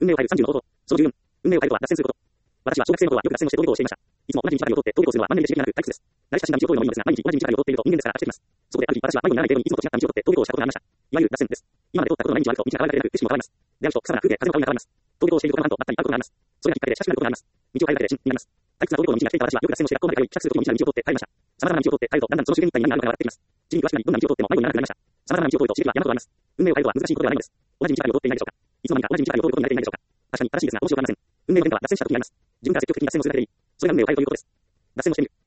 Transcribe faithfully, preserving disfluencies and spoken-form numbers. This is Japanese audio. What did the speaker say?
運命を変えるさんじゅうの方法。そのじゅうよん。運命を変えるとは脱線すること。私は小学生の頃はよく脱線をして登下校をしていました。いつも同じ道ばかりを通って登下校するのは万年で刺激がなく退屈です。慣れ親しんだ道を通るのもいいのですが、毎日同じ道ばかりを通っていると人間ですから飽きてきます。そこである日、私は迷子にならない程度にいつもと違った道を通って登下校をしたことがありました。いわゆる脱線です。今まで通ったことのない道を歩くと道が変わるだけでなく景色も変わります。であると草花、空気、風の香りが変わります。登下校をしている他の班とばったり会うことがあります。それがきっかけで親しくなることがあります。道を変えるだけで親身になります。退屈な登下校の道が来ていた私はよく脱線をして学校まで通い、帰宅する時も道なる道を通って帰りました。様々な道を通って帰るとだんだんその周辺一帯に何があるのかが分かってきます。地に詳しくなりどんな道を通っても迷子にならなくなりました。様々な道を通ると刺激は山ほどあります。運命を変えるとは難しいことではないのです。同じ道ばかりを通っていないでしょうか。いつの間にか同じ道ばかりを通ることに慣れていないでしょうか。確かに正しいですがどうしようもありません。運命の変化は脱線した時にあります。自分から積極的に脱線をするだけでいい。それが運命を変えるということです。脱線をしてみる。